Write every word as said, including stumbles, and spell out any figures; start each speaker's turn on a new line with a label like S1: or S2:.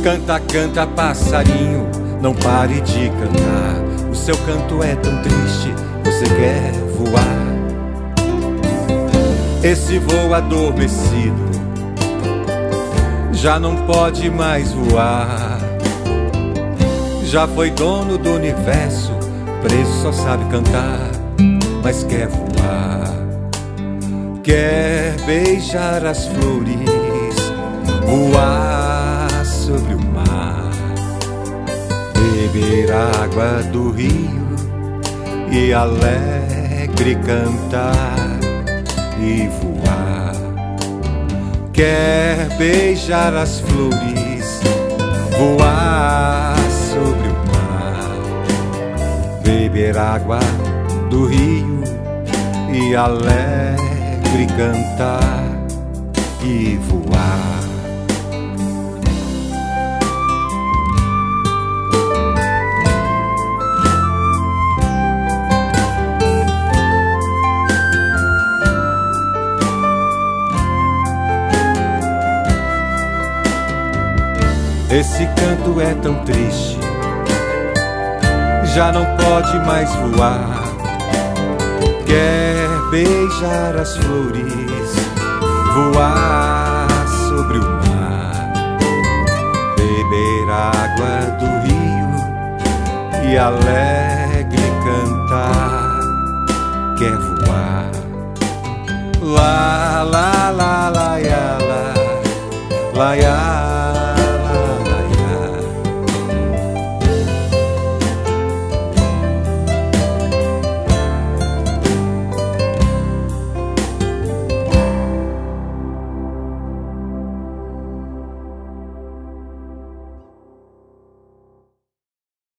S1: Canta, canta, passarinho, não pare de cantar. O seu canto é tão triste, você quer voar. Esse voo adormecido já não pode mais voar. Já foi dono do universo, preso só sabe cantar, mas quer voar. Quer beijar as flores, voar sobre o mar, beber água do rio e alegre cantar e voar. Quer beijar as flores, voar sobre o mar, beber água do rio e alegre cantar e voar. Esse canto é tão triste, já não pode mais voar. Quer beijar as flores, voar sobre o mar, beber água do rio e alegre cantar. Quer voar. Lá, lá, lá, lá, lá, lá, lá, lá.